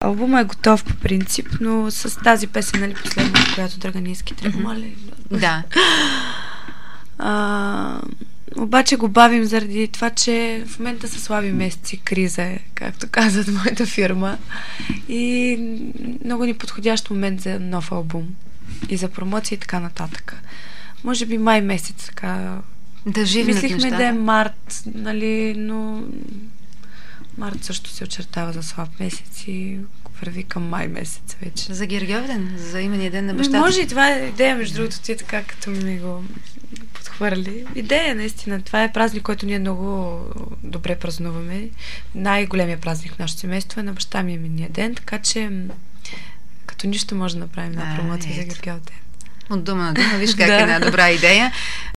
Албумът е готов по принцип, но с тази песен, нали, последната, която Драганийски тръгва, ли? Да. Обаче го бавим заради това, че в момента са слаби месеци, криза е, както казват моята фирма. И много ни подходящ момент за нов албум. И за промоция и така нататък. Може би май месец, така. Да живнат мислихме нещата. да е март, нали, но март също се очертава за слаб месец и върви към май месец вече. За Гергьовден, за имения ден на бащата. Може и това е идея, между другото, ти така като ми го подхвърли. Идея, наистина. Това е празник, който ние много добре празнуваме. Най-големия празник в нашето семейство е на баща ми именния ден, така че като нищо може да направим на промоция за Гергьовден. От дума на дума, виж как е една добра идея.